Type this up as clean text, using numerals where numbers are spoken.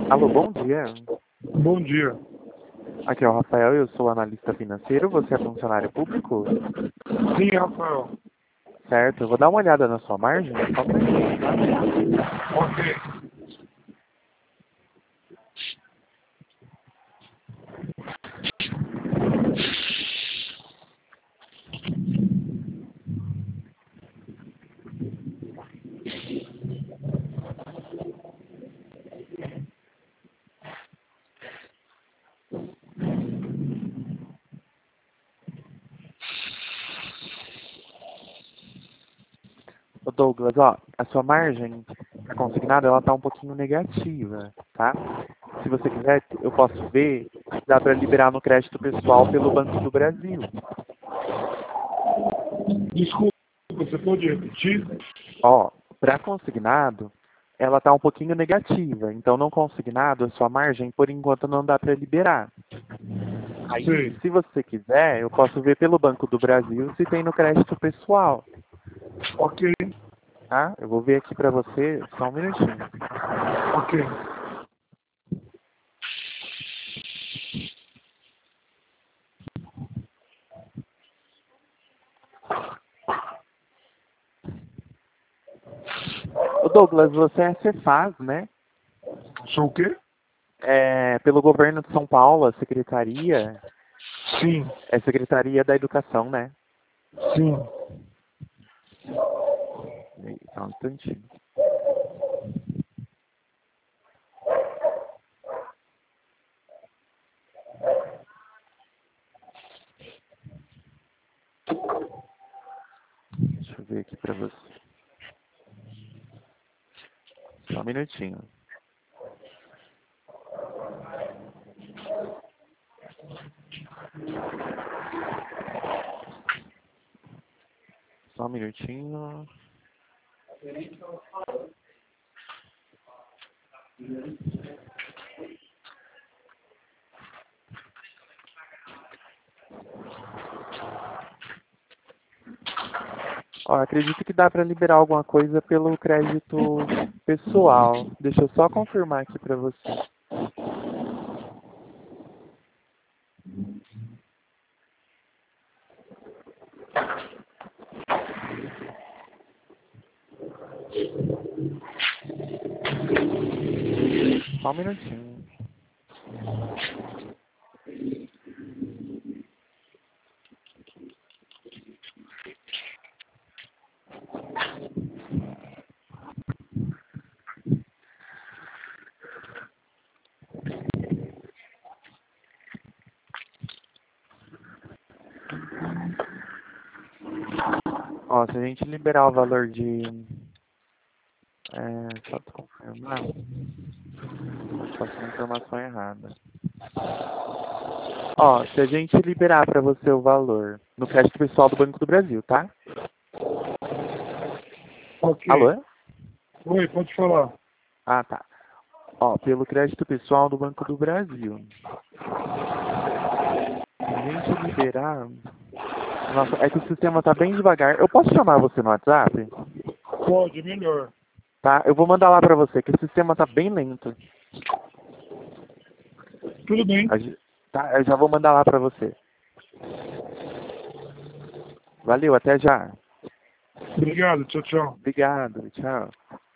Alô, bom dia. Bom dia. Aqui é o Rafael, eu sou analista financeiro, você é funcionário público? Sim, Rafael. Certo, eu vou dar uma olhada na sua margem, só um minutinho, tá? Ok. Ô Douglas, ó, a sua margem tá consignada, ela tá um pouquinho negativa, tá? Se você quiser, eu posso ver se dá para liberar no crédito pessoal pelo Banco do Brasil. Desculpa, você pode repetir? Ó, para consignado, ela tá um pouquinho negativa, então não consignado, a sua margem, por enquanto, não dá para liberar. Aí, Sei. se você quiser, eu posso ver pelo Banco do Brasil se tem no crédito pessoal, Ok. tá? Eu vou ver aqui para você, só um minutinho. Ok. Ô Douglas, você é Cefaz, né? Sou o quê? É, pelo governo de São Paulo, a secretaria, Sim. é Secretaria da Educação, né? Sim. Só um instantinho. Deixa eu ver aqui para você. Só um minutinho. Só um minutinho. Ó, acredito que dá para liberar alguma coisa pelo crédito pessoal. Deixa eu só confirmar aqui para você. Só um minutinho. Ó, se a gente liberar o valor de... só para confirmar. Passou uma informação errada. Ó, se a gente liberar para você o valor no crédito pessoal do Banco do Brasil, tá? Ok. Alô? Oi, pode falar. Ah, tá. Ó, pelo crédito pessoal do Banco do Brasil. Se a gente liberar... Nossa, é que o sistema tá bem devagar. Eu posso chamar você no WhatsApp? Pode, melhor. Tá? Eu vou mandar lá para você, que o sistema tá bem lento. Tudo bem. Tá? Eu já vou mandar lá para você. Valeu, até já. Obrigado. Tchau, tchau. Obrigado, tchau.